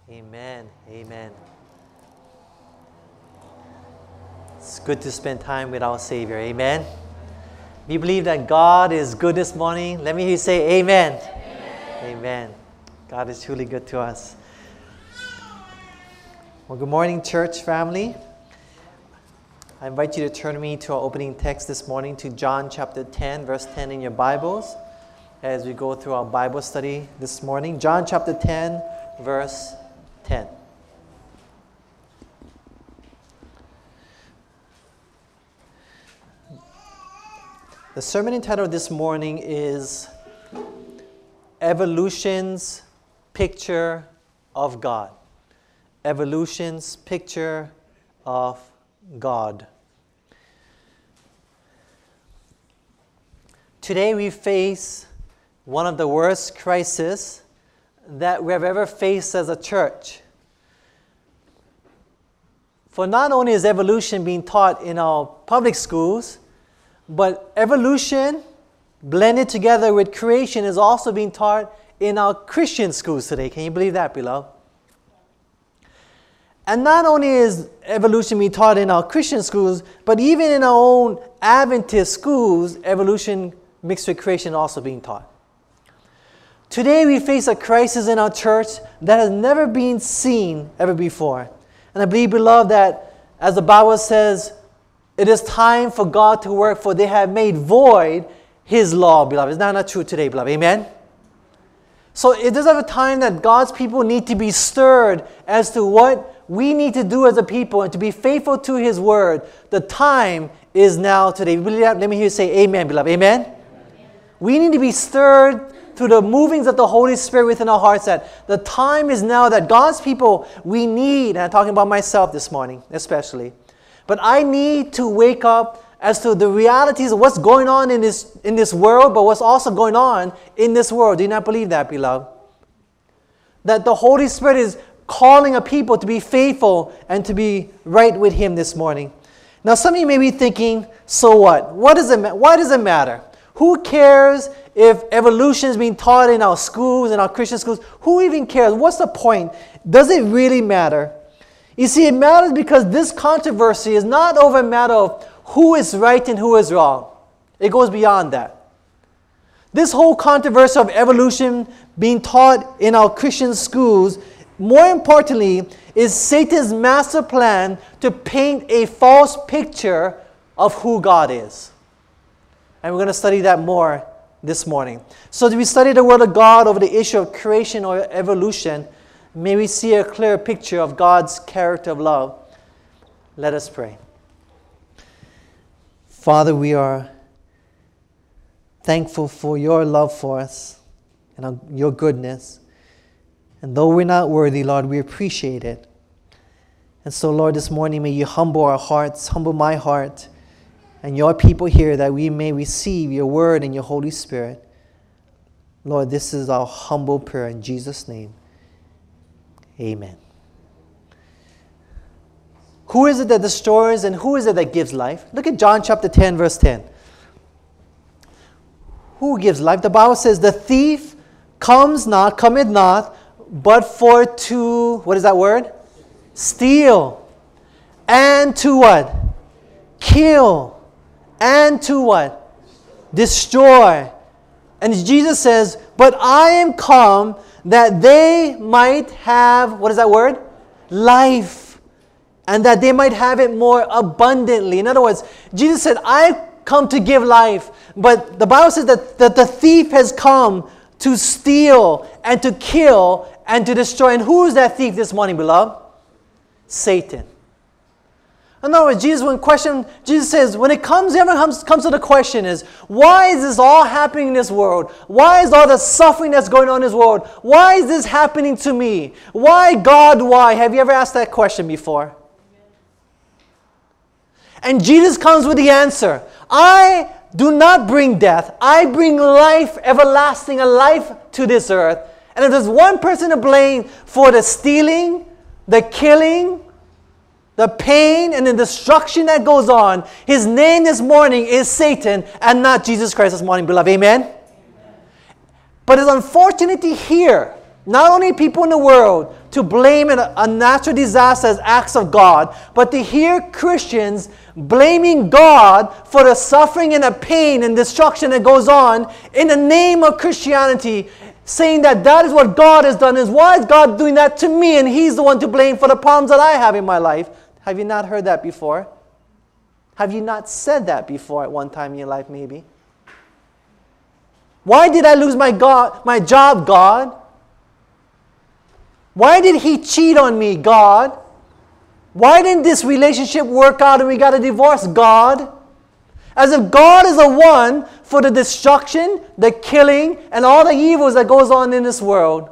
Amen. Amen. It's good to spend time with our Savior. Amen. We believe that God is good this morning. Let me hear you say amen. Amen. Amen. God is truly good to us. Well, good morning, church family. I invite you to turn with me to our opening text this morning to John chapter 10, verse 10 in your Bibles as we go through our Bible study this morning. John chapter 10, verse 10. The sermon entitled this morning is Evolution's Picture of God. Evolution's Picture of God. Today we face one of the worst crises that we have ever faced as a church. For not only is evolution being taught in our public schools, but evolution blended together with creation is also being taught in our Christian schools today. Can you believe that, beloved? And not only is evolution being taught in our Christian schools, but even in our own Adventist schools, evolution mixed with creation is also being taught. Today we face a crisis in our church that has never been seen ever before. And I believe, beloved, that as the Bible says, it is time for God to work, for they have made void His law, beloved. Is that not true today, beloved? Amen? So it is a time that God's people need to be stirred as to what we need to do as a people and to be faithful to His word. The time is now today. Let me hear you say amen, beloved. Amen? Amen. We need to be stirred through the movings of the Holy Spirit within our hearts that the time is now that God's people, we need, and I'm talking about myself this morning especially, but I need to wake up as to the realities of what's going on in this world, but what's also going on in this world. Do you not believe that, beloved? That the Holy Spirit is calling a people to be faithful and to be right with Him this morning. Now some of you may be thinking, so what? Why does it matter? Who cares if evolution is being taught in our schools, in our Christian schools? Who even cares? What's the point? Does it really matter? You see, it matters because this controversy is not over a matter of who is right and who is wrong. It goes beyond that. This whole controversy of evolution being taught in our Christian schools, more importantly, is Satan's master plan to paint a false picture of who God is. And we're going to study that more this morning. So as we study the Word of God over the issue of creation or evolution, may we see a clear picture of God's character of love. Let us pray. Father, we are thankful for your love for us and your goodness. And though we're not worthy, Lord, we appreciate it. And so, Lord, this morning may you humble our hearts, humble my heart, and your people here, that we may receive your word and your Holy Spirit. Lord, this is our humble prayer in Jesus' name. Amen. Who is it that destroys and who is it that gives life? Look at John chapter 10, verse 10. Who gives life? The Bible says, the thief cometh not, but for to, what is that word? Steal. And to what? Kill. And to what? Destroy. And Jesus says, but I am come that they might have, what is that word? Life. And that they might have it more abundantly. In other words, Jesus said, I come to give life. But the Bible says that the thief has come to steal and to kill and to destroy. And who is that thief this morning, beloved? Satan. In other words, Jesus says, when it comes to the question is, why is this all happening in this world? Why is all the suffering that's going on in this world? Why is this happening to me? Why, God, why? Have you ever asked that question before? And Jesus comes with the answer. I do not bring death. I bring life, everlasting, a life to this earth. And if there's one person to blame for the stealing, the killing, the pain and the destruction that goes on, his name this morning is Satan and not Jesus Christ this morning, beloved. Amen? Amen. But it's unfortunate to hear not only people in the world, to blame a natural disaster as acts of God, but to hear Christians blaming God for the suffering and the pain and destruction that goes on in the name of Christianity, saying that that is what God has done, is why is God doing that to me and He's the one to blame for the problems that I have in my life. Have you not heard that before? Have you not said that before at one time in your life maybe? Why did I lose my job, God? Why did He cheat on me, God? Why didn't this relationship work out and we got a divorce, God? As if God is the one for the destruction, the killing, and all the evils that goes on in this world.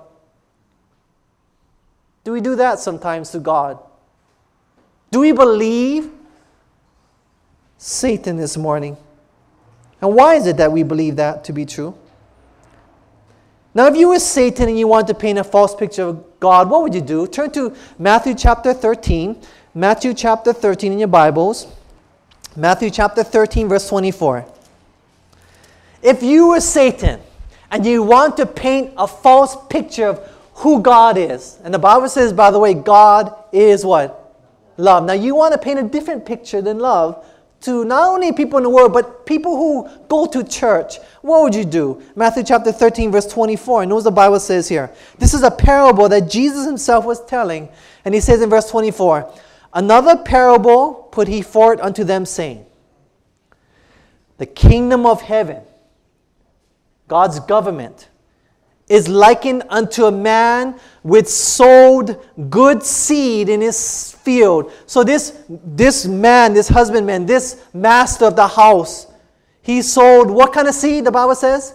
Do we do that sometimes to God? Do we believe Satan this morning? And why is it that we believe that to be true? Now, if you were Satan and you wanted to paint a false picture of God, what would you do? Turn to Matthew chapter 13. Matthew chapter 13 in your Bibles. Matthew chapter 13, verse 24. If you were Satan and you want to paint a false picture of who God is, and the Bible says, by the way, God is what? Love. Now, you want to paint a different picture than love to not only people in the world, but people who go to church. What would you do? Matthew chapter 13, verse 24. And notice the Bible says here. This is a parable that Jesus Himself was telling. And He says in verse 24, another parable put He forth unto them, saying, the kingdom of heaven, God's government, is likened unto a man which sowed good seed in his field. So this man, this husbandman, this master of the house, he sowed what kind of seed, the Bible says?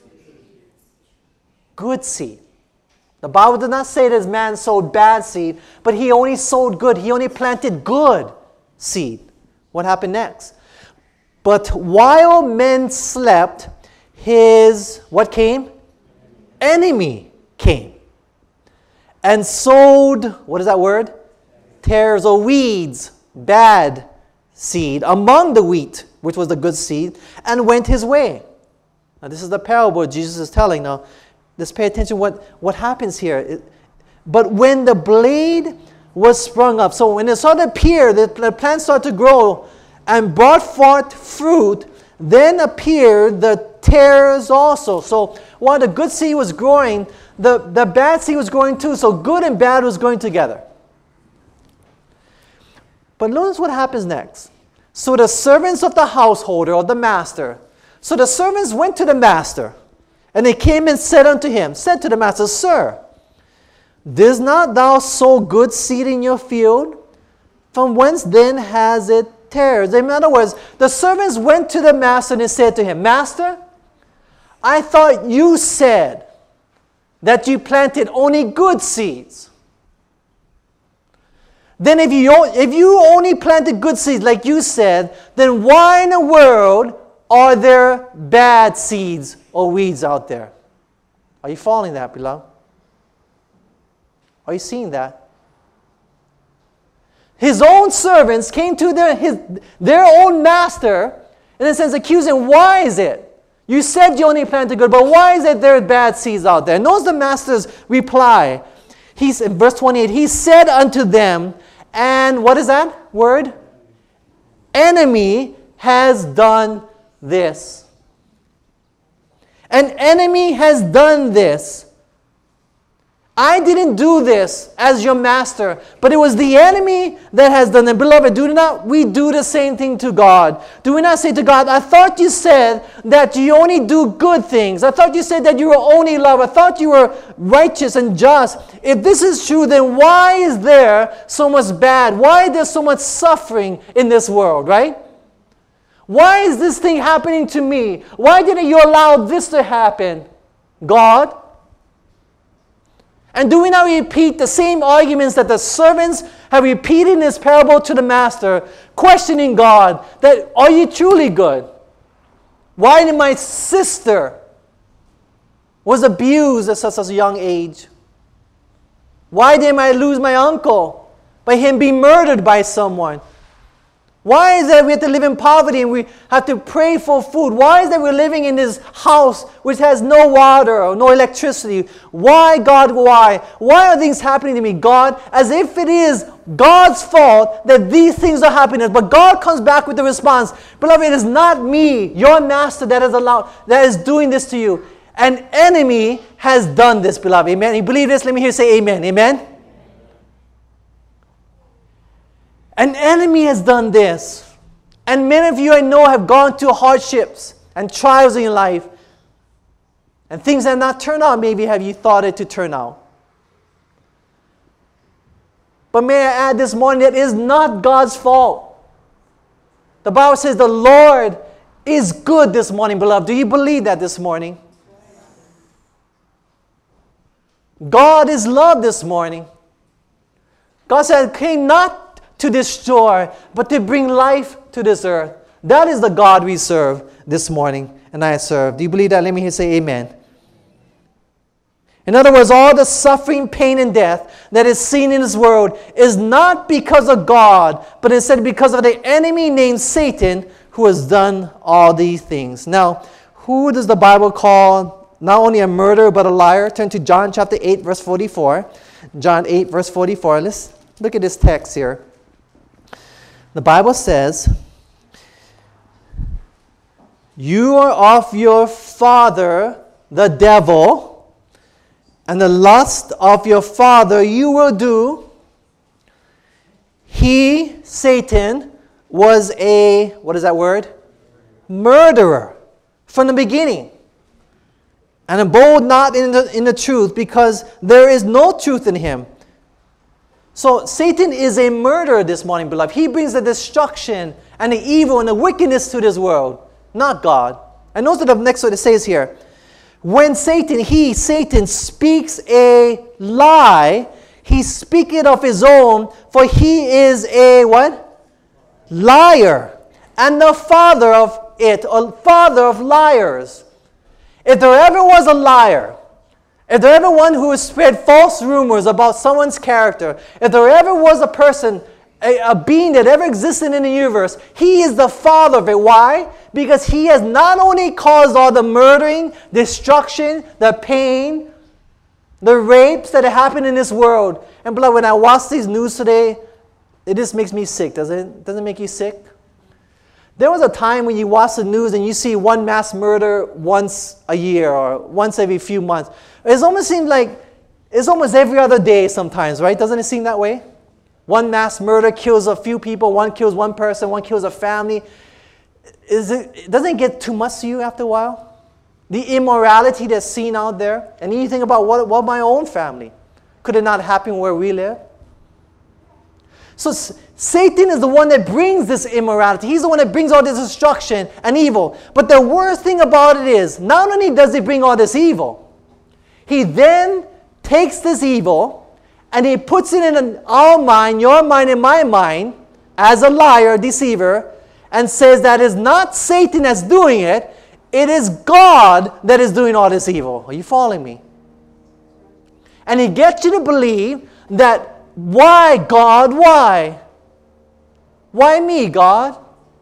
Good seed. The Bible does not say this man sowed bad seed, but he only sowed good. He only planted good seed. What happened next? But while men slept, what came? Enemy came and sowed, what is that word? Tares or weeds, bad seed, among the wheat, which was the good seed, and went his way. Now this is the parable Jesus is telling. Now, let's pay attention what happens here. But when the blade was sprung up, so when it started to appear, the plant started to grow and brought forth fruit, then appeared the tares also. So while the good seed was growing, the bad seed was growing too. So good and bad was growing together. But notice what happens next. So the servants of the householder, or the master, so the servants went to the master, and they came and said unto him, said to the master, Sir, didst not thou sow good seed in your field? From whence then has it tares? In other words, the servants went to the master and they said to him, Master, I thought you said that you planted only good seeds. Then if you only planted good seeds like you said, then why in the world are there bad seeds or weeds out there? Are you following that, beloved? Are you seeing that? His own servants came to their own master, in a sense, accusing, why is it? You said you only planted good, but why is it there are bad seeds out there? Notice the master's reply. In verse 28, he said unto them, and what is that word? Enemy has done this. An enemy has done this. I didn't do this as your master, but it was the enemy that has done it. Beloved, do not we do the same thing to God? Do we not say to God, I thought you said that you only do good things. I thought you said that you were only love. I thought you were righteous and just. If this is true, then why is there so much bad? Why is there so much suffering in this world, right? Why is this thing happening to me? Why didn't you allow this to happen, God? And do we not repeat the same arguments that the servants have repeated in this parable to the master, questioning God, that are you truly good? Why did my sister was abused at such a young age? Why did I lose my uncle by him being murdered by someone? Why is it we have to live in poverty and we have to pray for food? Why is it we're living in this house which has no water or no electricity? Why, God, why? Why are things happening to me, God? As if it is God's fault that these things are happening. But God comes back with the response, beloved, it is not me, your master, that is doing this to you. An enemy has done this, beloved. Amen. You believe this? Let me hear you say amen. Amen. An enemy has done this. And many of you I know have gone through hardships and trials in your life. And things have not turned out maybe have you thought it to turn out. But may I add this morning that it is not God's fault. The Bible says the Lord is good this morning, beloved. Do you believe that this morning? God is love this morning. God said, came not to destroy, but to bring life to this earth. That is the God we serve this morning, and I serve. Do you believe that? Let me hear you say amen. In other words, all the suffering, pain, and death that is seen in this world is not because of God, but instead because of the enemy named Satan who has done all these things. Now, who does the Bible call not only a murderer but a liar? Turn to John chapter 8, verse 44. John 8, verse 44. Let's look at this text here. The Bible says, you are of your father, the devil, and the lust of your father you will do. He, Satan, was a, what is that word? Murderer from the beginning. And abode not in the truth, because there is no truth in him. So Satan is a murderer this morning, beloved. He brings the destruction and the evil and the wickedness to this world, not God. And notice the next what it says here. When Satan speaks a lie, he speaketh of his own, for he is a what? Liar. And the father of it, or father of liars. If there ever was a liar, if there ever one who has spread false rumors about someone's character, if there ever was a person, a being that ever existed in the universe, he is the father of it. Why? Because he has not only caused all the murdering, destruction, the pain, the rapes that happen in this world. And beloved, when I watch these news today, it just makes me sick, doesn't it? Doesn't it make you sick? There was a time when you watch the news and you see one mass murder once a year or once every few months. It almost seems like it's almost every other day sometimes, right? Doesn't it seem that way? One mass murder kills a few people, one kills one person, one kills a family. Doesn't it get too much to you after a while? The immorality that's seen out there. And you think about what my own family. Could it not happen where we live? So Satan is the one that brings this immorality. He's the one that brings all this destruction and evil. But the worst thing about it is, not only does he bring all this evil, he then takes this evil and he puts it in our mind, your mind and my mind, as a liar, deceiver, and says that it's not Satan that's doing it, it is God that is doing all this evil. Are you following me? And he gets you to believe that, why, God, why? Why me, God?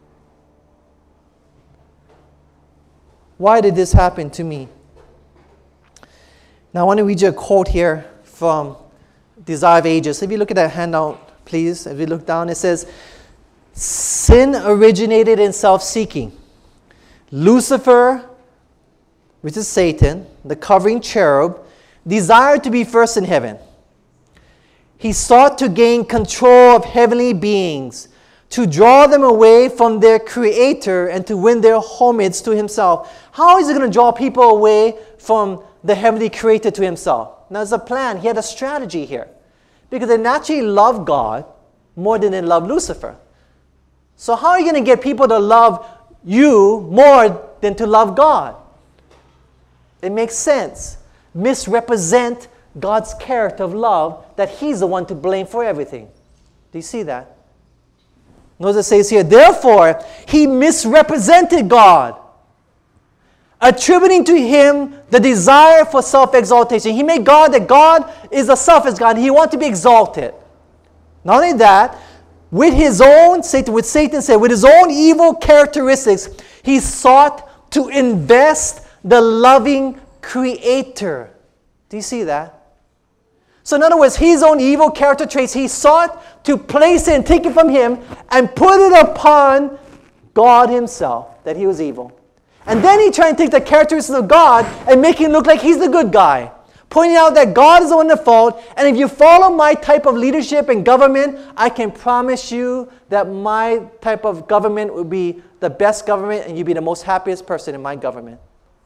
Why did this happen to me? Now I want to read you a quote here from Desire of Ages. If you look at that handout, please, if you look down, it says, sin originated in self-seeking. Lucifer, which is Satan, the covering cherub, desired to be first in heaven. He sought to gain control of heavenly beings, to draw them away from their Creator and to win their homage to Himself. How is He going to draw people away from the heavenly Creator to Himself? Now, there's a plan. He had a strategy here. Because they naturally love God more than they love Lucifer. So how are you going to get people to love you more than to love God? It makes sense. Misrepresent God's character of love, that He's the one to blame for everything. Do you see that? Notice it says here, therefore, he misrepresented God, attributing to Him the desire for self-exaltation. He made God that God is a selfish God. He wants to be exalted. Not only that, with his own, Satan said, with his own evil characteristics, he sought to invest the loving Creator. Do you see that? So in other words, his own evil character traits, he sought to place it and take it from him and put it upon God himself, that he was evil. And then he tried to take the characteristics of God and make him look like he's the good guy, pointing out that God is the one at fault, and if you follow my type of leadership and government, I can promise you that my type of government will be the best government and you'll be the most happiest person in my government.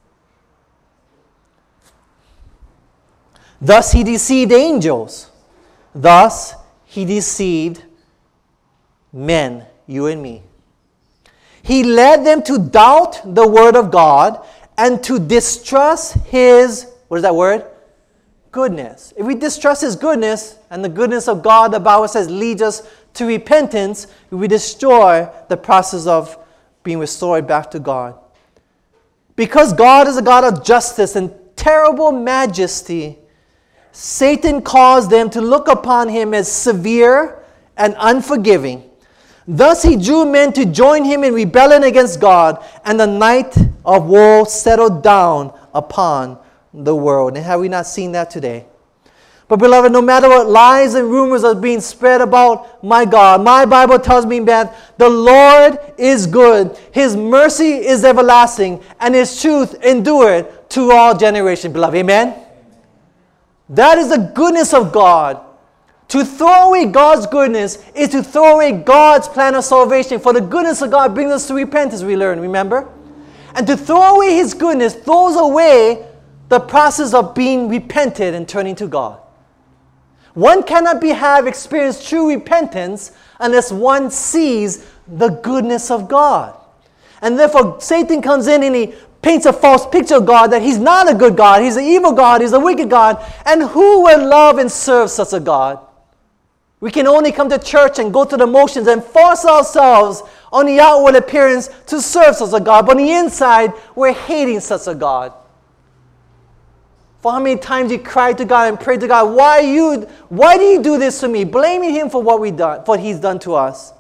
Thus he deceived angels. Thus he deceived men, you and me. He led them to doubt the word of God and to distrust his, what is that word? Goodness. If we distrust his goodness and the goodness of God, the Bible says, leads us to repentance, we destroy the process of being restored back to God. Because God is a God of justice and terrible majesty, Satan caused them to look upon him as severe and unforgiving. Thus he drew men to join him in rebellion against God, and the night of woe settled down upon the world. And have we not seen that today? But beloved, no matter what lies and rumors are being spread about my God, my Bible tells me that the Lord is good, his mercy is everlasting, and his truth endureth to all generations. Beloved, amen? That is the goodness of God. To throw away God's goodness is to throw away God's plan of salvation. For the goodness of God brings us to repentance, we learn, remember? And to throw away his goodness throws away the process of being repented and turning to God. One cannot have experienced true repentance unless one sees the goodness of God. And therefore Satan comes in and he paints a false picture of God, that he's not a good God, he's an evil God, he's a wicked God. And who will love and serve such a God? We can only come to church and go through the motions and force ourselves on the outward appearance to serve such a God. But on the inside, we're hating such a God. For how many times you cried to God and prayed to God, why do you do this to me? Blaming him for what he's done to us.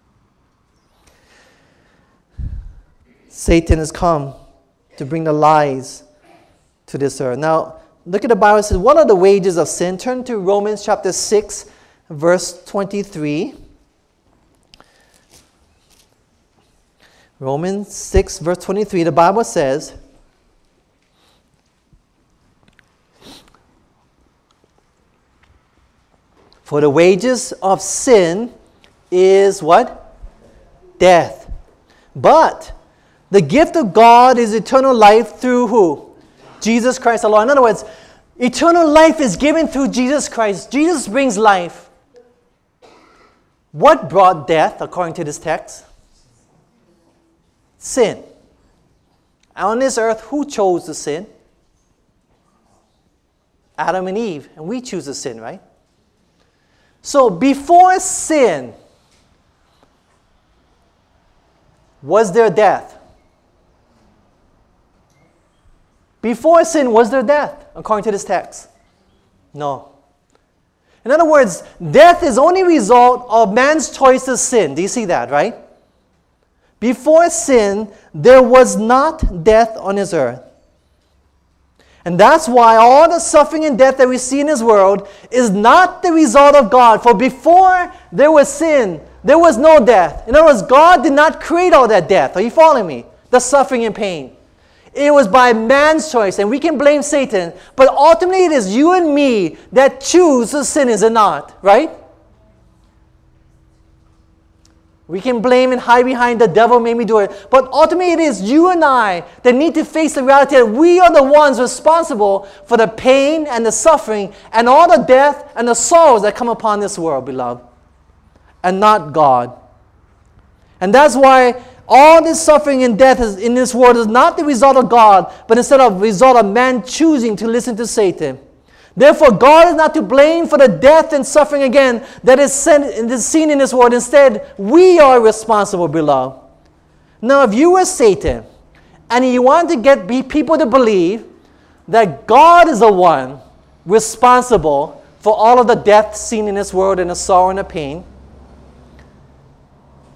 Satan has come to bring the lies to this earth. Now, look at the Bible. It says, what are the wages of sin? Turn to Romans chapter 6, verse 23. Romans 6, verse 23. The Bible says, for the wages of sin is what? Death. But the gift of God is eternal life through who? Jesus Christ alone. In other words, eternal life is given through Jesus Christ. Jesus brings life. What brought death, according to this text? Sin. On this earth, who chose to sin? Adam and Eve. And we choose to sin, right? So before sin, was there death? Before sin, was there death, according to this text? No. In other words, death is only a result of man's choice to sin. Do you see that, right? Before sin, there was not death on this earth. And that's why all the suffering and death that we see in this world is not the result of God. For before there was sin, there was no death. In other words, God did not create all that death. Are you following me? The suffering and pain. It was by man's choice, and we can blame Satan, but ultimately it is you and me that choose to sin, is it not? Right? We can blame and hide behind the devil made me do it, but ultimately it is you and I that need to face the reality that we are the ones responsible for the pain and the suffering and all the death and the sorrows that come upon this world, beloved, and not God. And that's why all this suffering and death in this world is not the result of God, but instead of the result of man choosing to listen to Satan. Therefore, God is not to blame for the death and suffering again that is seen in this world. Instead, we are responsible, beloved. Now, if you were Satan and you want to get people to believe that God is the one responsible for all of the death seen in this world and the sorrow and the pain,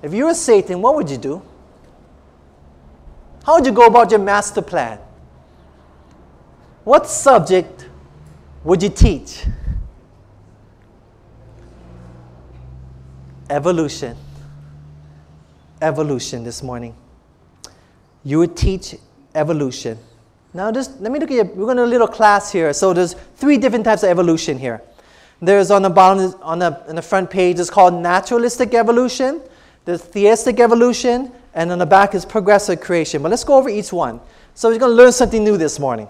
If you were Satan, what would you do? How would you go about your master plan? What subject would you teach? Evolution. Evolution this morning. You would teach evolution. Now just let me look at we're going to do a little class here. So there's 3 different types of evolution here. There's on the bottom, on the front page, it's called naturalistic evolution. There's theistic evolution, and on the back is progressive creation. But let's go over each one. So we're going to learn something new this morning.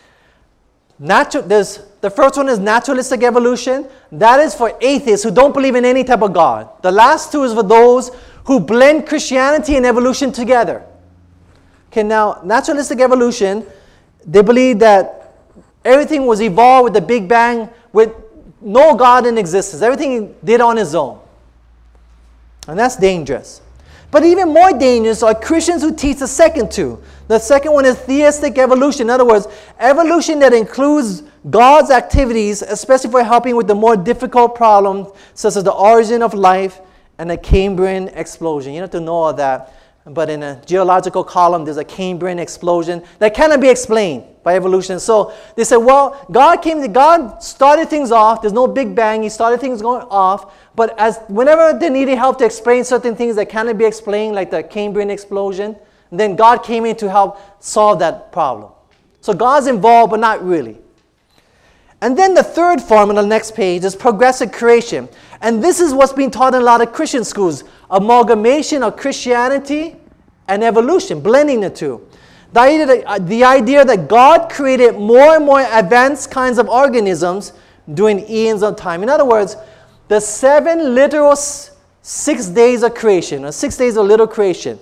The first one is naturalistic evolution. That is for atheists who don't believe in any type of God. The last 2 is for those who blend Christianity and evolution together. Okay, now, naturalistic evolution, they believe that everything was evolved with the Big Bang with no God in existence. Everything did on its own. And that's dangerous. But even more dangerous are Christians who teach the second 2. The second one is theistic evolution. In other words, evolution that includes God's activities, especially for helping with the more difficult problems, such as the origin of life and the Cambrian explosion. You don't have to know all that. But in a geological column, there's a Cambrian explosion that cannot be explained by evolution. So they said, well, God started things off. There's no Big Bang. He started things going off. But whenever they needed help to explain certain things that cannot be explained, like the Cambrian explosion, then God came in to help solve that problem. So God's involved, but not really. And then the third form on the next page is progressive creation. And this is what's being taught in a lot of Christian schools. Amalgamation of Christianity and evolution, blending the 2. The idea that God created more and more advanced kinds of organisms during eons of time. In other words, the 7 literal 6 days of creation, or 6 days of literal creation,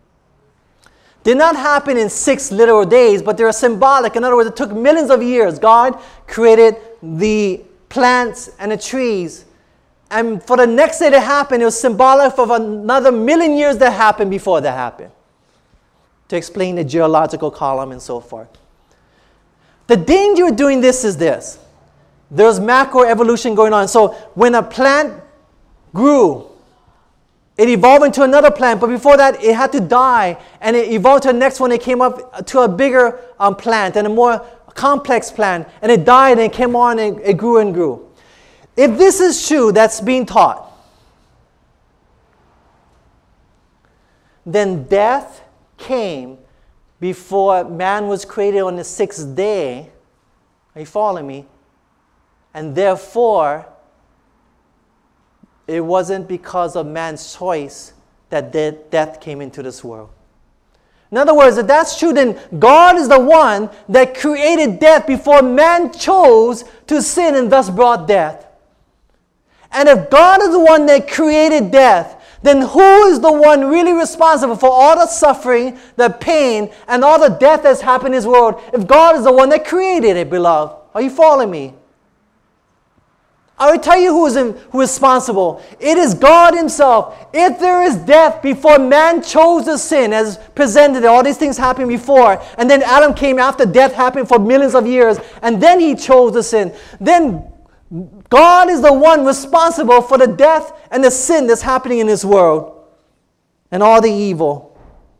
did not happen in 6 literal days, but they're symbolic. In other words, it took millions of years. God created the plants and the trees. And for the next day to happen, it was symbolic of another 1,000,000 years that happened before that happened. To explain the geological column and so forth. The danger of doing this is this. There's macroevolution going on. So when a plant grew, it evolved into another plant, but before that, it had to die, and it evolved to the next one. It came up to a bigger plant and a more complex plant, and it died, and it came on, and it grew and grew. If this is true, that's being taught, then death came before man was created on the 6th day. Are you following me? And therefore, it wasn't because of man's choice that death came into this world. In other words, if that's true, then God is the one that created death before man chose to sin and thus brought death. And if God is the one that created death, then who is the one really responsible for all the suffering, the pain, and all the death that's happened in this world? If God is the one that created it, beloved. Are you following me? I will tell you who is responsible. It is God Himself. If there is death before man chose to sin, as presented, all these things happened before, and then Adam came after death happened for millions of years, and then he chose to sin, then God is the one responsible for the death and the sin that's happening in this world and all the evil.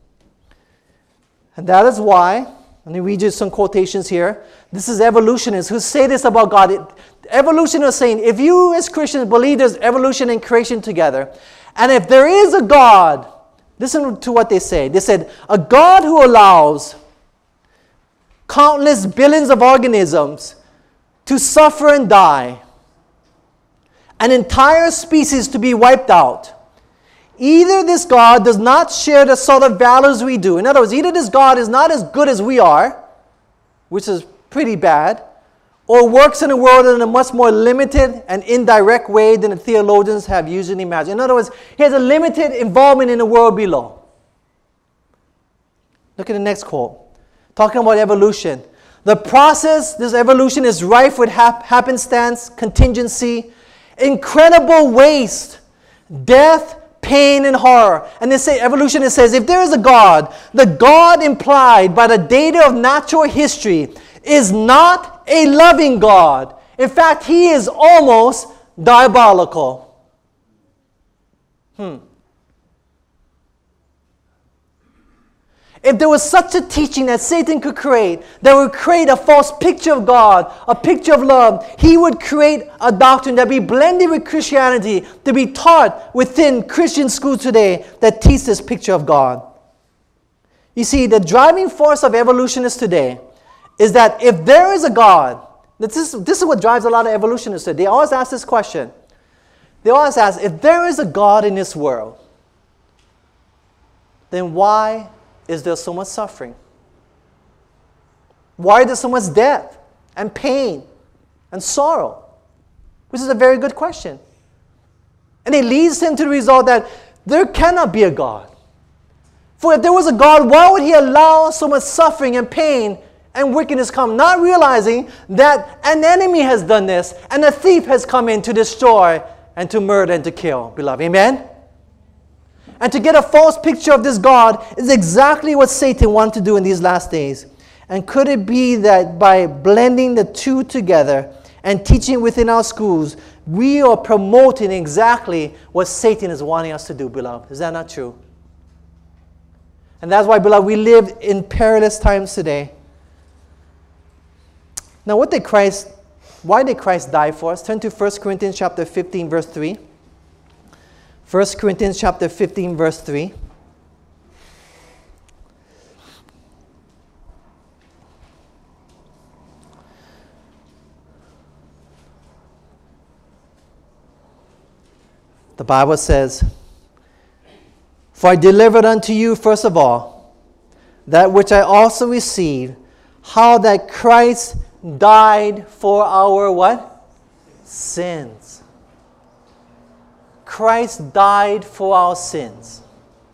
And that is why, let me read you some quotations here. This is evolutionists who say this about God. Evolutionists are saying, if you as Christians believe there's evolution and creation together, and if there is a God, listen to what they say. They said, a God who allows countless billions of organisms to suffer and die, an entire species to be wiped out. Either this God does not share the sort of values we do. In other words, either this God is not as good as we are, which is pretty bad, or works in the world in a much more limited and indirect way than the theologians have usually imagined. In other words, he has a limited involvement in the world below. Look at the next quote. Talking about evolution. The process, this evolution is rife with happenstance, contingency, incredible waste, death, pain, and horror. And they say, evolution, it says, if there is a God, the God implied by the data of natural history is not a loving God. In fact, He is almost diabolical. If there was such a teaching that Satan could create, that would create a false picture of God, a picture of love, he would create a doctrine that be blended with Christianity, to be taught within Christian schools today that teach this picture of God. You see, the driving force of evolutionists today is that if there is a God, this is what drives a lot of evolutionists today. They always ask this question. They always ask, if there is a God in this world, then why is there so much suffering? Why is there so much death and pain and sorrow? Which is a very good question. And it leads him to the result that there cannot be a God. For if there was a God, why would he allow so much suffering and pain and wickedness come? Not realizing that an enemy has done this and a thief has come in to destroy and to murder and to kill, beloved. Amen? And to get a false picture of this God is exactly what Satan wanted to do in these last days. And could it be that by blending the two together and teaching within our schools, we are promoting exactly what Satan is wanting us to do, beloved? Is that not true? And that's why, beloved, we live in perilous times today. Now, why did Christ die for us? Turn to 1 Corinthians chapter 15, verse 3. 1 Corinthians chapter 15, verse 3. The Bible says, "For I delivered unto you first of all that which I also received, how that Christ died for our" what? Sins. Christ died for our sins.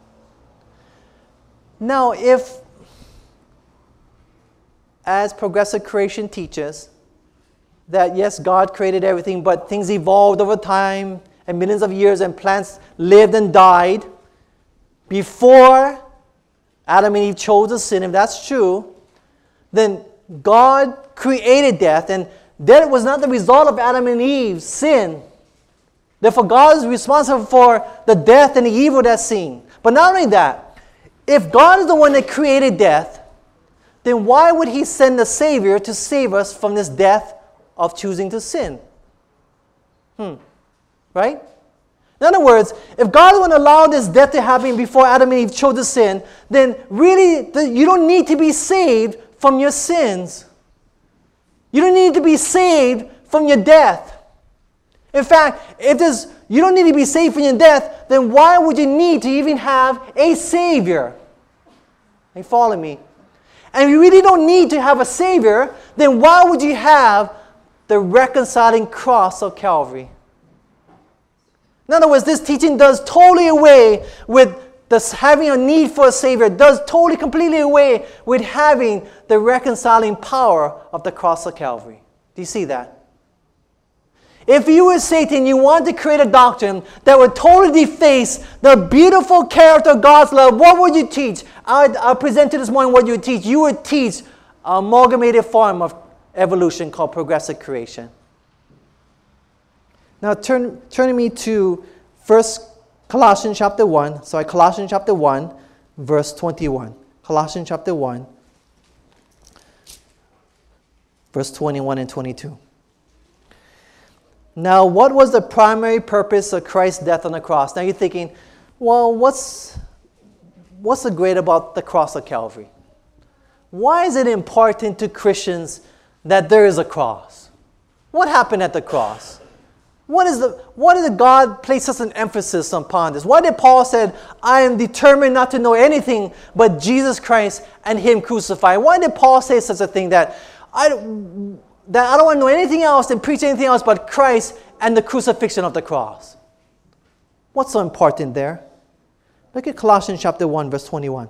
Now, if, as progressive creation teaches, that yes, God created everything, but things evolved over time and millions of years, and plants lived and died before Adam and Eve chose to sin, if that's true, then God created death, and death was not the result of Adam and Eve's sin. Therefore, God is responsible for the death and the evil that's seen. But not only that, if God is the one that created death, then why would he send the Savior to save us from this death of choosing to sin? Right? In other words, if God would allow this death to happen before Adam and Eve chose to sin, then really you don't need to be saved from your sins. You don't need to be saved from your death. In fact, if you don't need to be saved from your death, then why would you need to even have a Savior? Are you following me? And if you really don't need to have a Savior, then why would you have the reconciling cross of Calvary? In other words, this teaching does totally away with having a need for a Savior, does totally, completely away with having the reconciling power of the cross of Calvary. Do you see that? If you were Satan, you wanted to create a doctrine that would totally deface the beautiful character of God's love, what would you teach? I'll present to this morning what you would teach. You would teach an amalgamated form of evolution called progressive creation. Now turning me to Colossians chapter 1, verse 21. Colossians chapter 1, verse 21 and 22. Now, what was the primary purpose of Christ's death on the cross? Now you're thinking, well, what's so great about the cross of Calvary? Why is it important to Christians that there is a cross? What happened at the cross? Why did God place such an emphasis upon this? Why did Paul say, I am determined not to know anything but Jesus Christ and Him crucified? Why did Paul say such a thing that I don't want to know anything else and preach anything else but Christ and the crucifixion of the cross? What's so important there? Look at Colossians chapter 1, verse 21.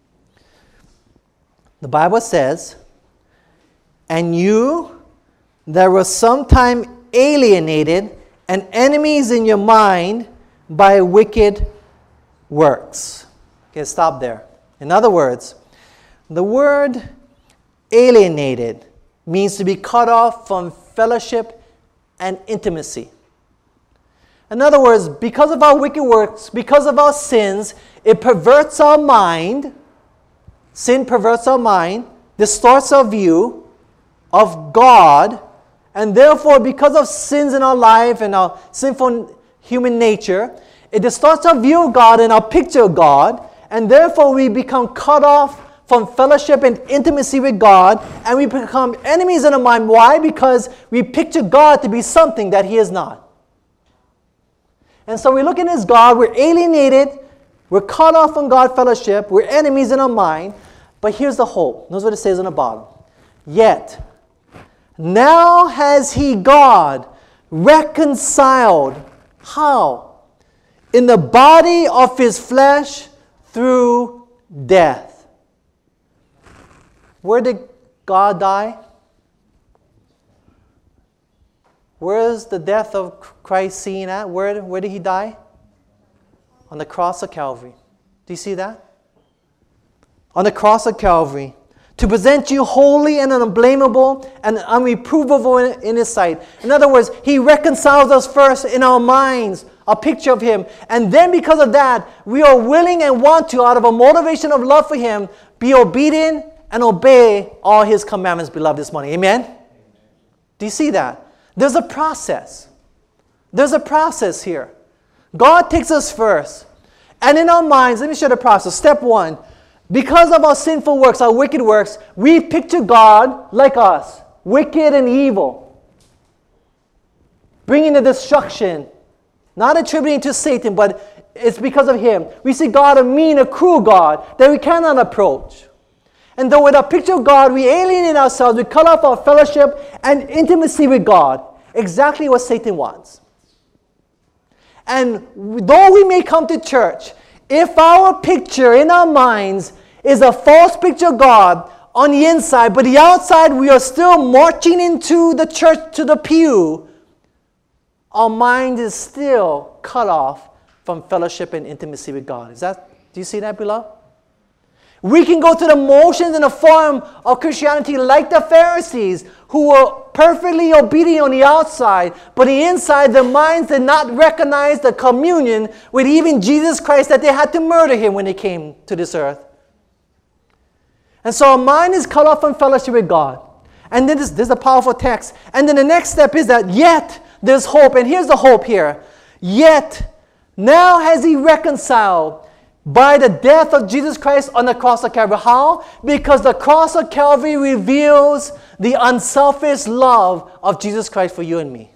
The Bible says, "And you that were sometime alienated and enemies in your mind by wicked works." Okay, stop there. In other words, the word alienated means to be cut off from fellowship and intimacy. In other words, because of our wicked works, because of our sins, it perverts our mind Sin perverts our mind, distorts our view of God, and therefore, because of sins in our life and our sinful human nature, it distorts our view of God and our picture of God, and therefore we become cut off from fellowship and intimacy with God, and we become enemies in our mind. Why? Because we picture God to be something that He is not. And so we look at His God, we're alienated, we're cut off from God fellowship, we're enemies in our mind. But here's the hope. Notice what it says on the bottom. Yet, now has He, God, reconciled. How? In the body of His flesh through death. Where did God die? Where is the death of Christ seen at? Where did He die? On the cross of Calvary. Do you see that? On the cross of Calvary. To present you holy and unblameable and unreprovable in His sight. In other words, He reconciles us first in our minds, a picture of Him. And then because of that, we are willing and want to, out of a motivation of love for Him, be obedient and obey all His commandments, beloved, this morning. Amen? Do you see that? There's a process. There's a process here. God takes us first. And in our minds, let me show the process. Step one, because of our sinful works, our wicked works, we picture God like us, wicked and evil, bringing the destruction, not attributing to Satan, but it's because of Him. We see God a mean, a cruel God that we cannot approach. And though with our picture of God, we alienate ourselves, we cut off our fellowship and intimacy with God. Exactly what Satan wants. And though we may come to church, if our picture in our minds is a false picture of God on the inside, but the outside we are still marching into the church, to the pew, our mind is still cut off from fellowship and intimacy with God. Do you see that, beloved? We can go through the motions in the form of Christianity like the Pharisees, who were perfectly obedient on the outside, but the inside, their minds did not recognize the communion with even Jesus Christ, that they had to murder Him when He came to this earth. And so our mind is cut off from fellowship with God. And then this is a powerful text. And then the next step is that yet there's hope. And here's the hope here. Yet now has He reconciled by the death of Jesus Christ on the cross of Calvary. How? Because the cross of Calvary reveals the unselfish love of Jesus Christ for you and me.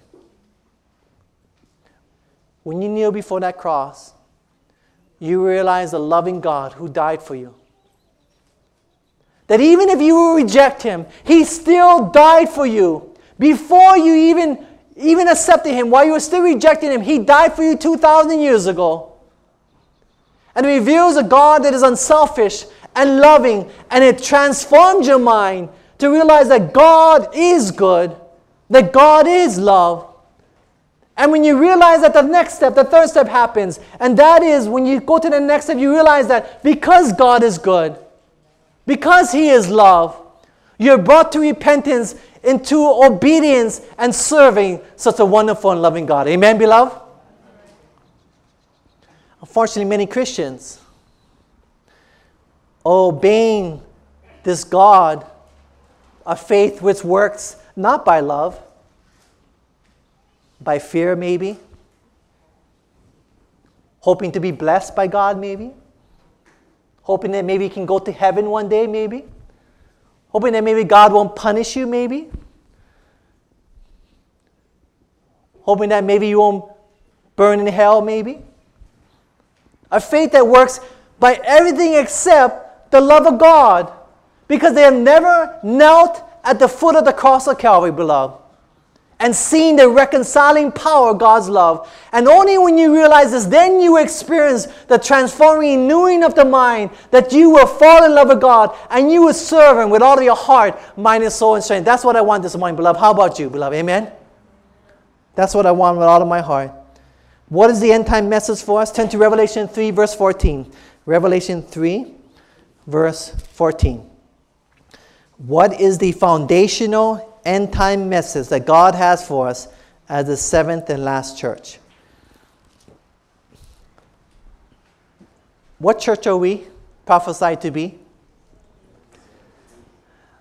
When you kneel before that cross, you realize the loving God who died for you. That even if you will reject Him, He still died for you. Before you even accepted Him, while you were still rejecting Him, He died for you 2,000 years ago. And it reveals a God that is unselfish and loving, and it transforms your mind to realize that God is good, that God is love. And when you realize that, the next step, the third step happens, and that is when you go to the next step, you realize that because God is good, because He is love, you're brought to repentance, into obedience and serving such a wonderful and loving God. Amen, beloved? Unfortunately, many Christians are obeying this God of faith which works not by love, by fear maybe, hoping to be blessed by God maybe, hoping that maybe you can go to heaven one day maybe, hoping that maybe God won't punish you maybe, hoping that maybe you won't burn in hell maybe. A faith that works by everything except the love of God, because they have never knelt at the foot of the cross of Calvary, beloved, and seen the reconciling power of God's love. And only when you realize this, then you experience the transforming renewing of the mind, that you will fall in love with God and you will serve Him with all of your heart, mind, and soul and strength. That's what I want this morning, beloved. How about you, beloved? Amen? That's what I want with all of my heart. What is the end time message for us? Turn to Revelation 3, verse 14. Revelation 3, verse 14. What is the foundational end time message that God has for us as the seventh and last church? What church are we prophesied to be?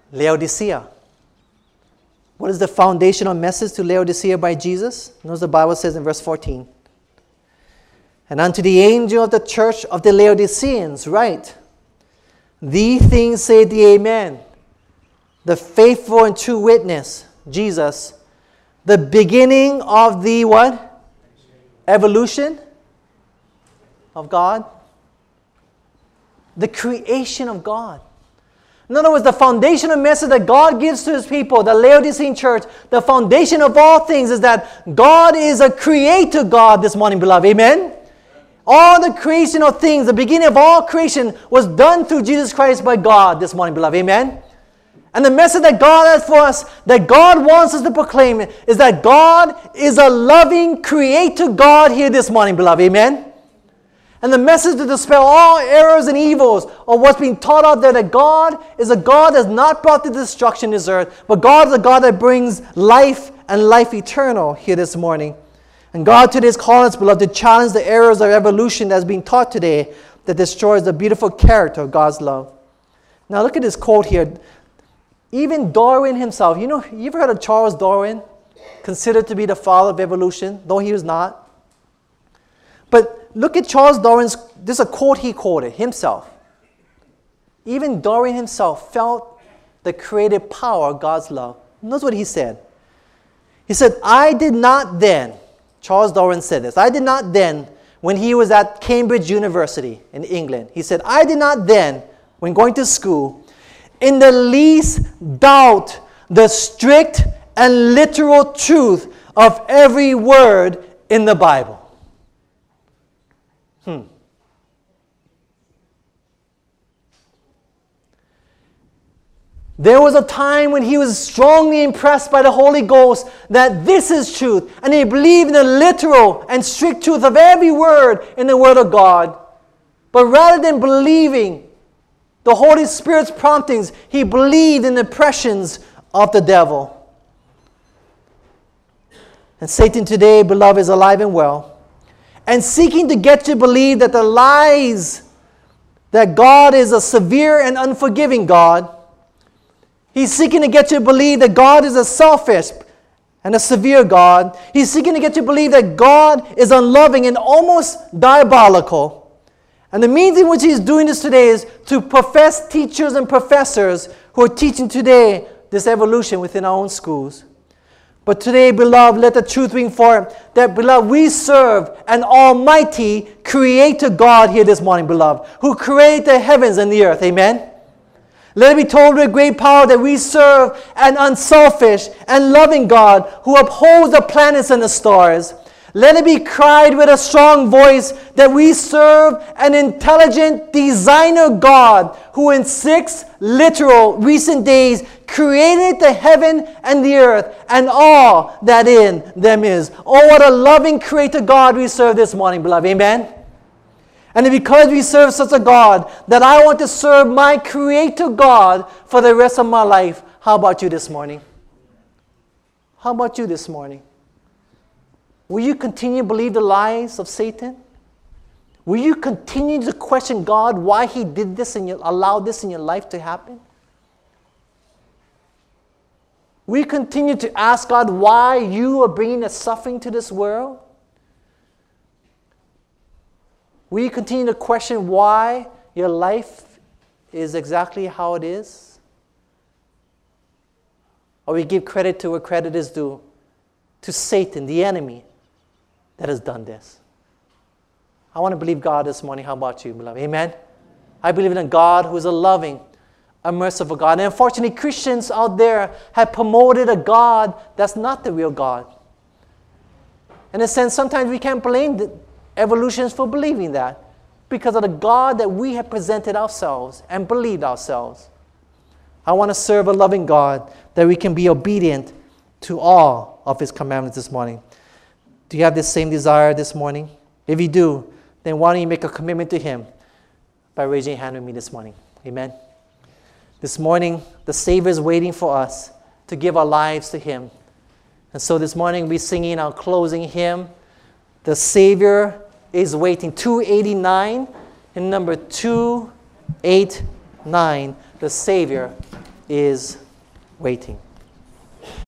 Laodicea. What is the foundational message to Laodicea by Jesus? Notice the Bible says in verse 14. And unto the angel of the church of the Laodiceans write, these things say the Amen, the faithful and true witness, Jesus, the beginning of the what? Evolution of God. The creation of God. In other words, the foundational message that God gives to His people, the Laodicean church, the foundation of all things is that God is a creator God this morning, beloved. Amen? All the creation of things, the beginning of all creation was done through Jesus Christ by God this morning, beloved. Amen? And the message that God has for us, that God wants us to proclaim, is that God is a loving creator God here this morning, beloved. Amen? And the message to dispel all errors and evils of what's being taught out there, that God is a God that has not brought the destruction in this earth, but God is a God that brings life and life eternal here this morning. And God today is calling us, beloved, to challenge the errors of evolution that's being taught today that destroys the beautiful character of God's love. Now look at this quote here. Even Darwin himself, you ever heard of Charles Darwin, considered to be the father of evolution, though he was not? But look at Charles Darwin's, this is a quote he quoted himself. Even Darwin himself felt the creative power of God's love. Notice what he said. He said, I did not then, Charles Darwin said this, I did not then, when he was at Cambridge University in England, he said, I did not then, when going to school, in the least doubt the strict and literal truth of every word in the Bible. There was a time when he was strongly impressed by the Holy Ghost that this is truth. And he believed in the literal and strict truth of every word in the Word of God. But rather than believing the Holy Spirit's promptings, he believed in the impressions of the devil. And Satan today, beloved, is alive and well, and seeking to get you to believe that the lies that God is a severe and unforgiving God. He's seeking to get you to believe that God is a selfish and a severe God. He's seeking to get you to believe that God is unloving and almost diabolical. And the means in which he's doing this today is to profess teachers and professors who are teaching today this evolution within our own schools. But today, beloved, let the truth ring forth that, beloved, we serve an almighty creator God here this morning, beloved, who created the heavens and the earth. Amen? Let it be told with great power that we serve an unselfish and loving God who upholds the planets and the stars. Let it be cried with a strong voice that we serve an intelligent designer God who in 6 literal recent days created the heaven and the earth and all that in them is. Oh, what a loving creator God we serve this morning, beloved. Amen? And because we serve such a God that I want to serve my creator God for the rest of my life, how about you this morning? How about you this morning? Will you continue to believe the lies of Satan? Will you continue to question God why He did this and allowed this in your life to happen? Will you continue to ask God why you are bringing the suffering to this world? Will you continue to question why your life is exactly how it is? Or will you give credit to where credit is due? To Satan, the enemy, that has done this. I want to believe God this morning. How about you, beloved? Amen? I believe in a God who is a loving, a merciful God. And unfortunately, Christians out there have promoted a God that's not the real God. In a sense, sometimes we can't blame the evolutionists for believing that because of the God that we have presented ourselves and believed ourselves. I want to serve a loving God that we can be obedient to all of His commandments this morning. Do you have this same desire this morning? If you do, then why don't you make a commitment to Him by raising your hand with me this morning? Amen. This morning, the Savior is waiting for us to give our lives to Him. And so this morning, we're singing our closing hymn, The Savior is Waiting, 289, and number 289, The Savior is waiting.